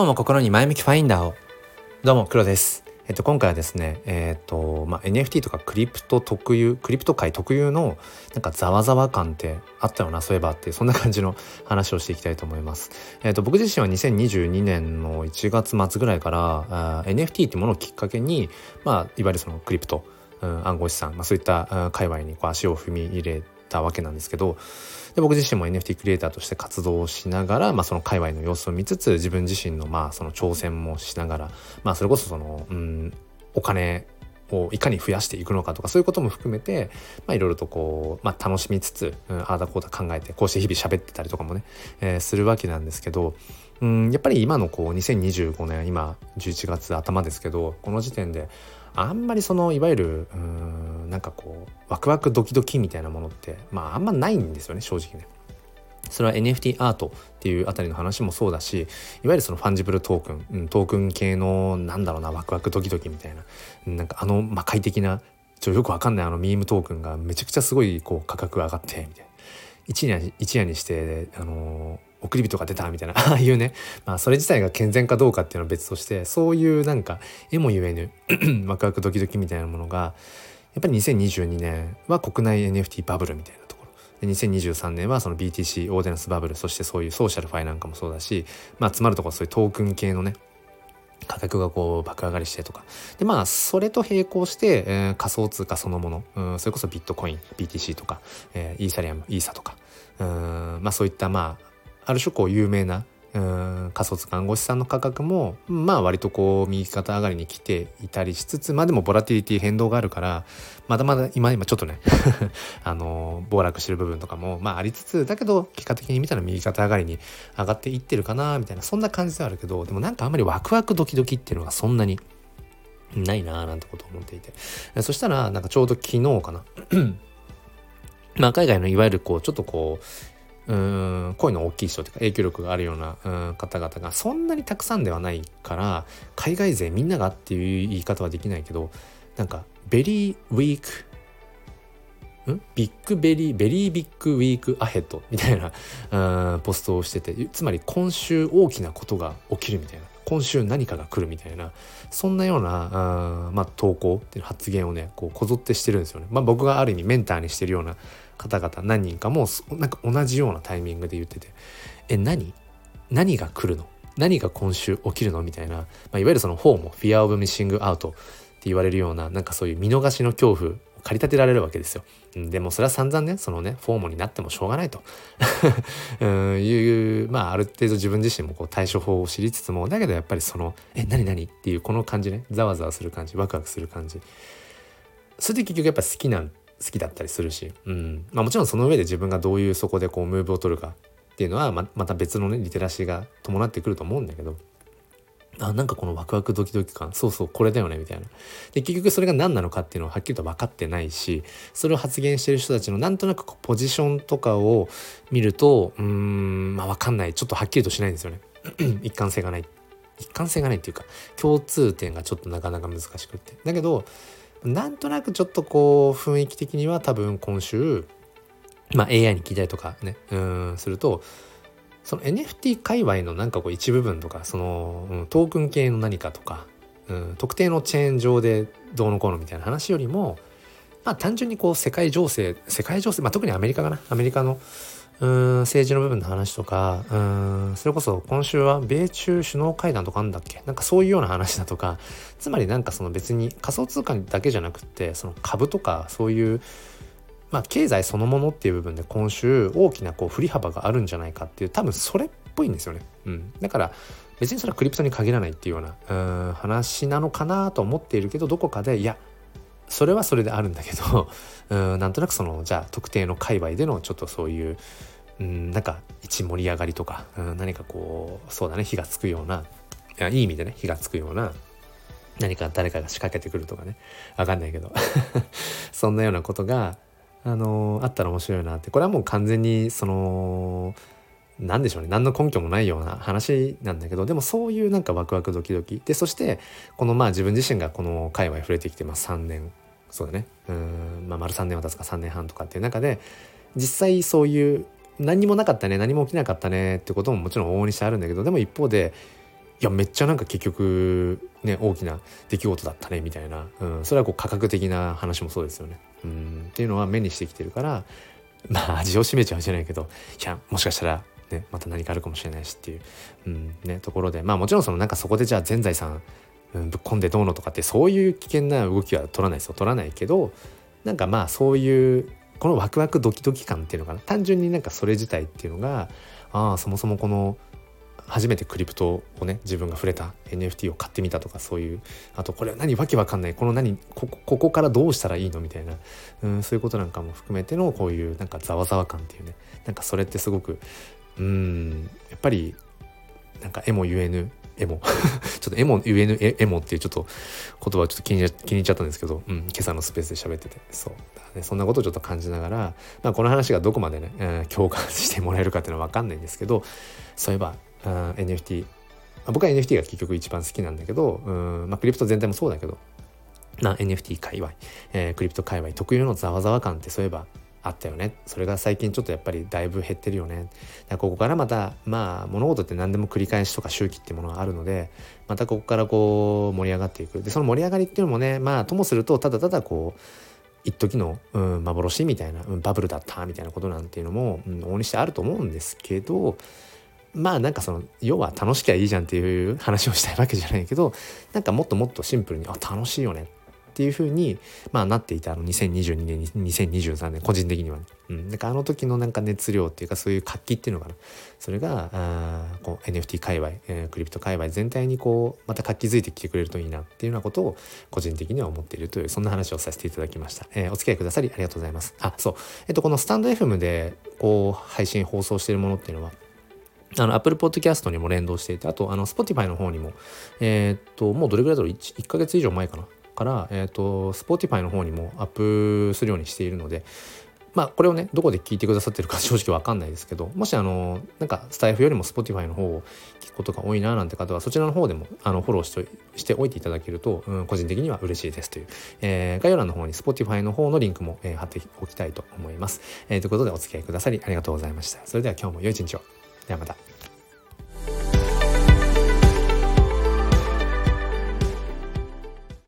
脳も心に前向きファインダーを。どうも黒です。今回はですねNFT とかクリプト界特有のなんかざわざわ感ってあったよな、そういえばっていう、そんな感じの話をしていきたいと思います。僕自身は2022年の1月末ぐらいからNFT ってものをきっかけに、いわゆるそのクリプト、暗号資産、そういった界隈に足を踏み入れたわけなんですけど、で僕自身も NFT クリエイターとして活動をしながら、その界隈の様子を見つつ、自分自身のその挑戦もしながら、それこそそのお金をいかに増やしていくのかとか、そういうことも含めていろいろと楽しみつつ、ああだこうだ考えて、こうして日々喋ってたりとかもね、するわけなんですけど、やっぱり今の2025年今11月頭ですけど、この時点であんまりそのいわゆるワクワクドキドキみたいなものってあんまないんですよね、正直ね。それは NFT アートっていうあたりの話もそうだし、いわゆるそのファンジブルトークン、トークン系のワクワクドキドキみたいな、魔界的なよくわかんないミームトークンがめちゃくちゃすごい価格が上がってみたいな、一夜にして送り人が出たみたいなああいうね、それ自体が健全かどうかっていうのは別として、そういう絵もゆえぬワクワクドキドキみたいなものがやっぱり2022年は国内 NFT バブルみたいなところで、2023年はその BTC オーデナンスバブル、そしてそういうソーシャルファイなんかもそうだし、つまるところそういうトークン系のね価格が爆上がりしてとかで、それと並行して、仮想通貨そのもの、それこそビットコイン BTC とか、イーサリアムイーサとか、そういったある種有名な仮想通貨暗号資産の価格も割と右肩上がりに来ていたりしつつ、でもボラティリティ変動があるからまだまだ今ちょっとね暴落してる部分とかもありつつ、だけど結果的に見たら右肩上がりに上がっていってるかなみたいな、そんな感じではあるけど、でもあんまりワクワクドキドキっていうのがそんなにないななんてことを思っていて、そしたらちょうど昨日かな海外のいわゆるちょっと声の大きい人というか影響力があるような方々がそんなにたくさんではないから、海外勢みんながっていう言い方はできないけど、ベリーウィークビッグウィークアヘッドみたいなポストをしてて、つまり今週大きなことが起きるみたいな、今週何かが来るみたいな、そんなような投稿っていう発言をねこぞってしてるんですよね。僕がある意味メンターにしてるような方々何人かも同じようなタイミングで言ってて、何が来るの、何が今週起きるのみたいな、いわゆるそのFOMO、フィアオブミッシングアウトって言われるようなそういう見逃しの恐怖駆り立てられるわけですよ。でもそれは散々ねそのねフォームになってもしょうがないというある程度自分自身も対処法を知りつつも、だけどやっぱりその何っていうこの感じね、ざわざわする感じ、ワクワクする感じ、それで結局やっぱ好きだったりするし、もちろんその上で自分がどういうそこでムーブを取るかっていうのはまた別のねリテラシーが伴ってくると思うんだけど、このワクワクドキドキ感、そうこれだよねみたいな。で結局それが何なのかっていうのははっきりと分かってないし、それを発言している人たちのなんとなくポジションとかを見ると分かんない、ちょっとはっきりとしないんですよね一貫性がないっていうか、共通点がちょっとなかなか難しくって、だけどなんとなくちょっと雰囲気的には多分今週AI に聞いたりとかねすると、その NFT 界隈の一部分とか、その、トークン系の何かとか、特定のチェーン上でどうのこうのみたいな話よりも、単純に世界情勢、特にアメリカの政治の部分の話とか、それこそ今週は米中首脳会談とかあるんだっけ、そういうような話だとか、つまりその別に仮想通貨だけじゃなくってその株とかそういう経済そのものっていう部分で今週大きな振り幅があるんじゃないかっていう、多分それっぽいんですよね。だから別にそれはクリプトに限らないっていうような話なのかなと思っているけど、どこかでいやそれはそれであるんだけどなんとなくそのじゃあ特定の界隈でのちょっとそういう一盛り上がりとか、何かそうだね火がつくような、いい意味でね火がつくような何か誰かが仕掛けてくるとかね、わかんないけどそんなようなことがあったら面白いなって。これはもう完全にその何でしょうね、何の根拠もないような話なんだけど、でもそういうワクワクドキドキで、そしてこの自分自身がこの界隈触れてきて3年、そうだね丸3年は経つか3年半とかっていう中で、実際そういう何もなかったね、何も起きなかったねってことももちろん往々にしてあるんだけど、でも一方でやめっちゃなんか結局ね大きな出来事だったねみたいな、それはこう価格的な話もそうですよね、っていうのは目にしてきてるから、まあ味を占めちゃうじゃないけど、いやもしかしたらねまた何かあるかもしれないしっていう、ところで、まあもちろんそのなんかそこでじゃあ全財産、ぶっ込んでどうのとかってそういう危険な動きは取らないですよ、取らないけど、なんかまあそういうこのワクワクドキドキ感っていうのかな、単純になんかそれ自体っていうのが、そもそもこの初めてクリプトをね自分が触れた NFT を買ってみたとか、そういう、あとこれは何わけわかんない、このここからどうしたらいいのみたいな、そういうことなんかも含めてのこういうなんかざわざわ感っていうね、なんかそれってすごくやっぱりなんかえも言えぬエモちょっとエモ言えぬエモっていうちょっと言葉をちょっと気に入っちゃったんですけど、今朝のスペースで喋ってて、そうそんなことをちょっと感じながら、この話がどこまでね、共感してもらえるかっていうのは分かんないんですけど、そういえばNFT、僕は NFT が結局一番好きなんだけど、クリプト全体もそうだけど、NFT 界隈、クリプト界隈特有のざわざわ感ってそういえばあったよね。それが最近ちょっとやっぱりだいぶ減ってるよね。ここからまた物事って何でも繰り返しとか周期っていうものがあるので、またここからこう盛り上がっていく。でその盛り上がりっていうのもね、ともするとただただこう一時の、幻みたいな、バブルだったみたいなことなんていうのも、往々にしてあると思うんですけど、なんかその要は楽しきゃいいじゃんっていう話をしたいわけじゃないけど、なんかもっともっとシンプルに楽しいよねっていう風になっていた2022年2023年個人的にはね、なんかあの時のなんか熱量っていうかそういう活気っていうのかな、それがこう NFT 界隈、クリプト界隈全体にこうまた活気づいてきてくれるといいなっていうようなことを個人的には思っているという、そんな話をさせていただきました。お付き合いくださりありがとうございます。このスタンド FM でこう配信放送しているものっていうのはApple Podcast にも連動していて、あとSpotify の方にももうどれぐらいだろう、1ヶ月以上前かなからSpotify の方にもアップするようにしているので、これをねどこで聞いてくださってるか正直わかんないですけど、もしなんかスタイフよりも Spotify の方を聞くことが多いななんて方はそちらの方でもフォローしておいていただけると、個人的には嬉しいですという、概要欄の方に Spotify の方のリンクも、貼っておきたいと思います。ということでお付き合いくださりありがとうございました。それでは今日も良い一日を。ではまた。